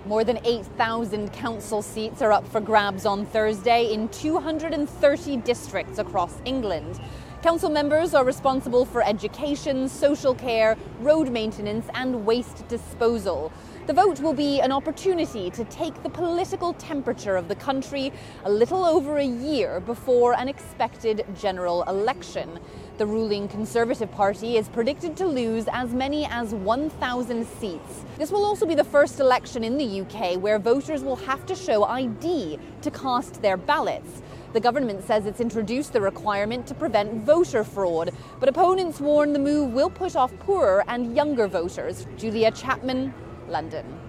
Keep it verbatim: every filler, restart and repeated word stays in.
More than eight thousand council seats are up for grabs on Thursday in two hundred thirty districts across England. Council members are responsible for education, social care, road maintenance and waste disposal. The vote will be an opportunity to take the political temperature of the country a little over a year before an expected general election. The ruling Conservative Party is predicted to lose as many as one thousand seats. This will also be the first election in the U K where voters will have to show I D to cast their ballots. The government says it's introduced the requirement to prevent voter fraud, but opponents warn the move will put off poorer and younger voters. Julia Chapman, London.